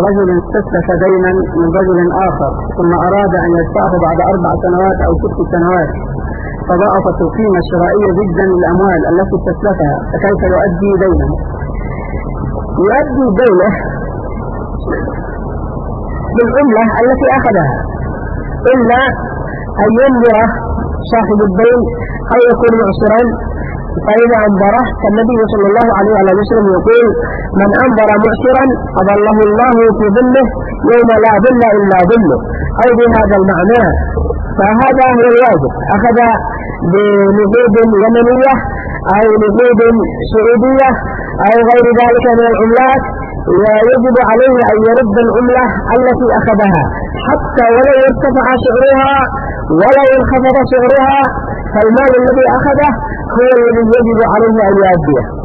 رجل استسلف دينا من رجل آخر ثم أراد أن يدفعه بعد 4 سنوات أو 6 سنوات، فضاعفت القيمة الشرائية جدا للأموال التي استسلفها، فكيف يؤدي دينه؟ يؤدي دينه بالعملة التي أخذها، إلا أن ينظر صاحب الدين أو يكون معسرا، فإذا أنظره فالنبي صلى الله عليه وسلم يقول: من أنظر معسرا أظله الله في ظله يوم لا ظل إلا ظله، أو بهذا المعنى. فهذا هو الواجب، أخذ بنقود يمنية أو نقود سعودية أو غير ذلك من العملات، ويجب عليه أن يرد العملة التي أخذها حتى ولو ارتفع سعرها ولو انخفض سعرها، فالمال الذي أخذه هو الذي يجب عليه أن يؤديه.